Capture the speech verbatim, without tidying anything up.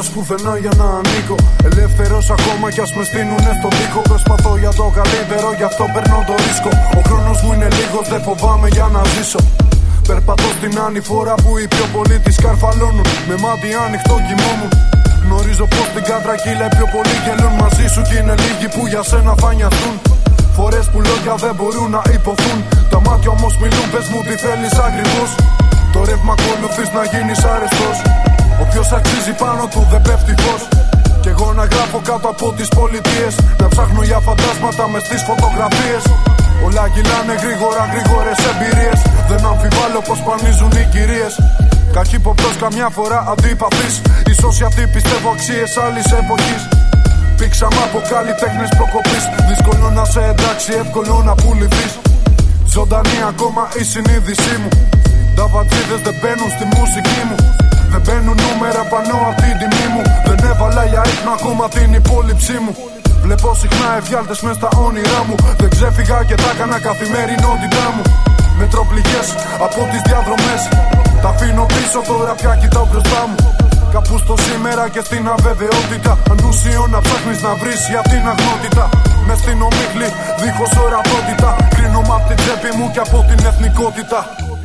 Χαμένος πουθενά για να ανήκω. Ελεύθερος ακόμα κι ας με στείνουνε στον τοίχο. Προσπαθώ για το καλύτερο, γι' αυτό παίρνω το ρίσκο. Ο χρόνος μου είναι λίγος, δεν φοβάμαι για να ζήσω. Περπατώ στην ανηφόρα που οι πιο πολλοί τη σκαρφαλώνουν. Με μάτι ανοιχτό κοιμόμουν. Γνωρίζω πως την κατρακύλα οι πιο πολλοί γελούν μαζί σου κι είναι λίγοι που για σένα θα νοιαστούν. Φορές που λόγια δεν μπορούν να υποθούν. Τα μάτια όμως μιλούν, πες μου τι θέλεις ακριβώς. Το ρεύμα ακολουθείς να γίνεις αρεστός. Όποιος αξίζει πάνω του δεν πέφτει φως. Κι εγώ να γράφω κάτω από τις πολιτείες. Να ψάχνω για φαντάσματα μες στις φωτογραφίες. Όλα κυλάνε γρήγορα, γρήγορες εμπειρίες. Δεν αμφιβάλλω πως πανίζουν οι κυρίες. Καχύποπτος καμιά φορά αντίπαθης. Ίσως γιατί πιστεύω αξίες άλλης εποχής. Πήξαμε από καλλιτέχνες προκοπής. Δύσκολο να σε εντάξει, εύκολο να πουληθείς. Ζωντανή ακόμα η συνείδησή μου. Τα βατζίδες δεν μπαίνουν στη μουσική μου. Δεν μπαίνουν νούμερα πάνω απ' την τιμή μου. Δεν έβαλα για ύπνο ακόμα την υπόλοιψή μου. Βλέπω συχνά εφιάλτες μες στα όνειρά μου. Δεν ξέφυγα και τα έκανα καθημερινότητά μου. Μετροπληγές από τις διαδρομές. Τα αφήνω πίσω τώρα πια κοιτάω μπροστά μου. Κάπου στο σήμερα και στην αβεβαιότητα. Ανούσιο να ψάχνεις να βρεις για την αγνότητα. Μες στην ομίχλη δίχως ορατότητα. Κρίνομαι απ' την τσέπη μου και από την εθνικότητα.